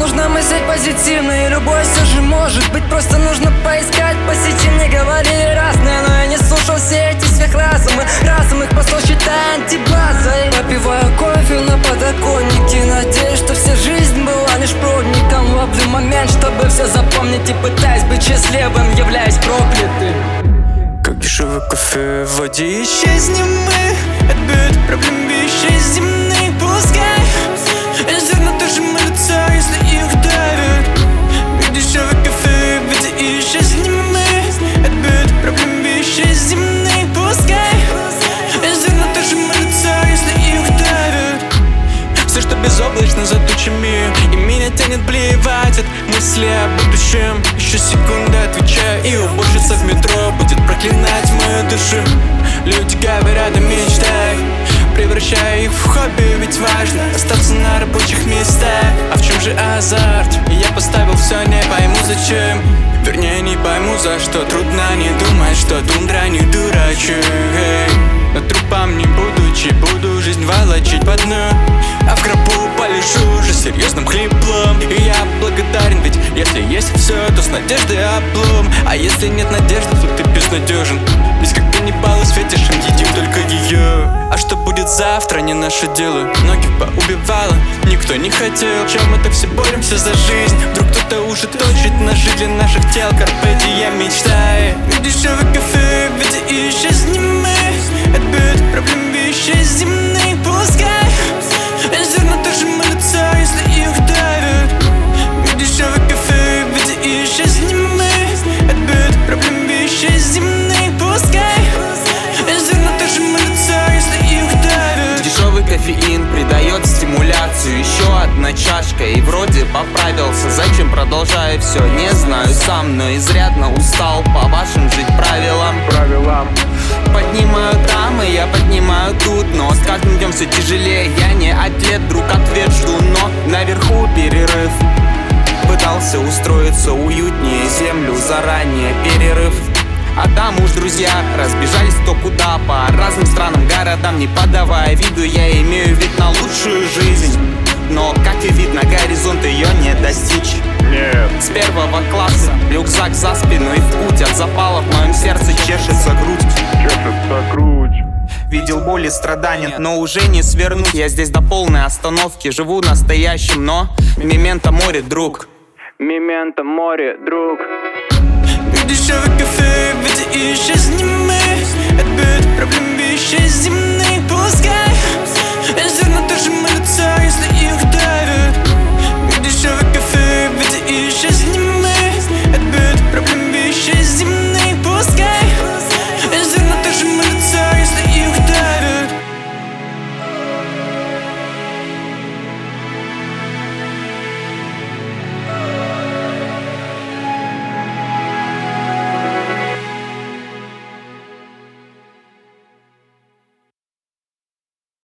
Нужно мыслить позитивно, и любовь все же может быть. Просто нужно поискать по сети. Мне говорили разное, но я не слушал все эти сверхразумы. Разум их послал, считая антибазой. Попиваю кофе на подоконнике, надеюсь, что вся жизнь была лишь проводником. Ловлю момент, чтобы все запомнить, и пытаюсь быть счастливым, являясь проклятым. Как дешевый кофе в воде, исчезнем мы от бед, проблем вещей земных. Пускай зерна тоже молятся, если их давят. Как дешевый кофе в воде, исчезнем мы от бед, проблем вещей земных. Пускай зерна тоже молятся, если их давят. Все, что безоблачно за тучами, и меня тянет блевать от мысли о будущем. Еще секунду отвечаю, и уборщица в метро будет проклинать мою душу. Люди говорят о мечтах, превращая их в хобби. Ведь важно остаться на рабочих местах. А в чем же азарт? Я поставил все, не пойму зачем. Вернее, не пойму за что. Трудно не думать, что тундра не дурачок. Но трупом не будучи, буду жизнь волочить по дну. А в гробу полежу уже серьезным хриплом. И я благодарен, ведь если есть все, то с надеждой облом. А если нет надежды, то ты безнадежен. Ведь как бы ни баллы с фетишем, едим только ее. А что будет завтра, не наше дело. Многих поубивало, никто не хотел. Чем это все боремся за жизнь? Вдруг кто-то уже точит ножи для наших тел. Карпе дием мечтай. Дешевый кафе, ведь исчезнем мы от бед, проблем вещей земных. Пускай зерна тоже молятся, если их давят. Дешевый кафе, ведь исчезнем мы от бед, проблем вещей земных. Пускай зерна тоже молятся, если их давят. Дешевый кофеин придает стимуляцию. Еще одна чашка и вроде поправился. Зачем продолжаю все, не знаю сам. Но изрядно устал по вашим жить правилам. Поднимаю там, и я поднимаю тут. Но с каждым днем все тяжелее. Я не атлет, друг, ответ жду. Но наверху перерыв. Пытался устроиться уютнее, землю заранее перерыв. А там уж друзья разбежались кто куда. По разным странам, городам, не подавая виду. Я имею вид на лучшую жизнь, но, как и видно, горизонт ее не достичь. Нет. С первого класса рюкзак за спину и в путь. От запала в моем сердце чешется грудь. Видел боль и страдания, но уже не свернуть. Я здесь до полной остановки, живу настоящим, но мементо море, друг. Мементо море, друг. Дешевый кафе, ведь исчезнем мы от бед, проблем вещей земных. Пускай